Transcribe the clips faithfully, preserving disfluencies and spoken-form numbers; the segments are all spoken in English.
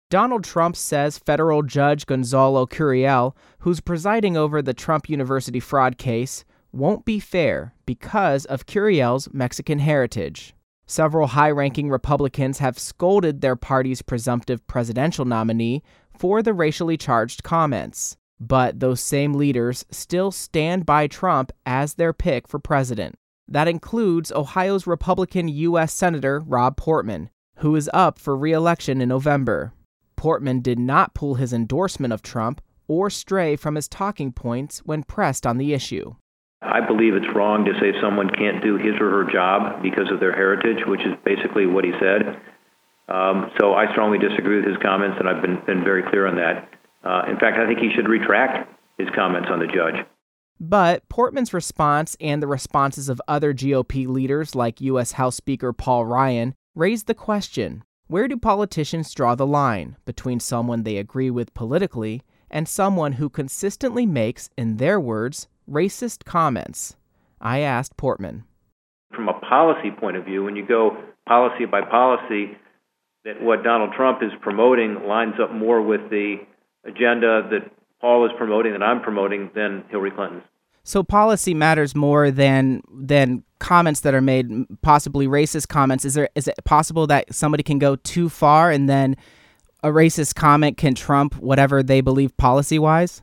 Donald Trump says federal judge Gonzalo Curiel, who's presiding over the Trump University fraud case, won't be fair because of Curiel's Mexican heritage. Several high-ranking Republicans have scolded their party's presumptive presidential nominee for the racially charged comments. But those same leaders still stand by Trump as their pick for president. That includes Ohio's Republican U S Senator Rob Portman, who is up for re-election in November. Portman did not pull his endorsement of Trump or stray from his talking points when pressed on the issue. I believe it's wrong to say someone can't do his or her job because of their heritage, which is basically what he said. Um, so I strongly disagree with his comments, and I've been, been very clear on that. Uh, in fact, I think he should retract his comments on the judge. But Portman's response and the responses of other G O P leaders like U S House Speaker Paul Ryan raised the question, where do politicians draw the line between someone they agree with politically and someone who consistently makes, in their words, racist comments? I asked Portman. From a policy point of view, when you go policy by policy, that what Donald Trump is promoting lines up more with the agenda that Paul is promoting, that I'm promoting, than Hillary Clinton's. So policy matters more than than comments that are made, possibly racist comments. Is there is it possible that somebody can go too far and then a racist comment can trump whatever they believe policy-wise?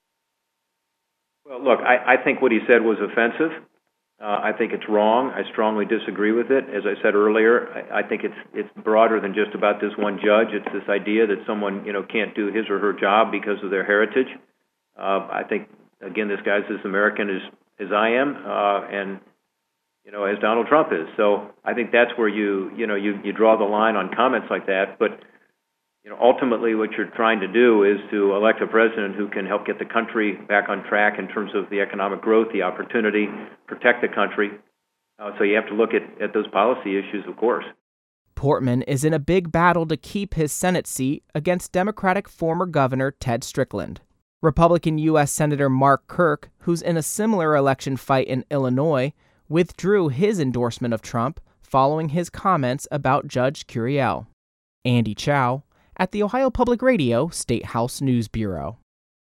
Well, look, I, I think what he said was offensive. Uh, I think it's wrong. I strongly disagree with it. As I said earlier, I, I think it's it's broader than just about this one judge. It's this idea that someone, you know, can't do his or her job because of their heritage. Uh, I think, again, this guy's as American as, as I am, uh, and, you know, as Donald Trump is. So I think that's where you, you know, you, you draw the line on comments like that. But, you know, ultimately what you're trying to do is to elect a president who can help get the country back on track in terms of the economic growth, the opportunity, protect the country. Uh, so you have to look at, at those policy issues, of course. Portman is in a big battle to keep his Senate seat against Democratic former Governor Ted Strickland. Republican U S Senator Mark Kirk, who's in a similar election fight in Illinois, withdrew his endorsement of Trump following his comments about Judge Curiel. Andy Chow, at the Ohio Public Radio State House News Bureau.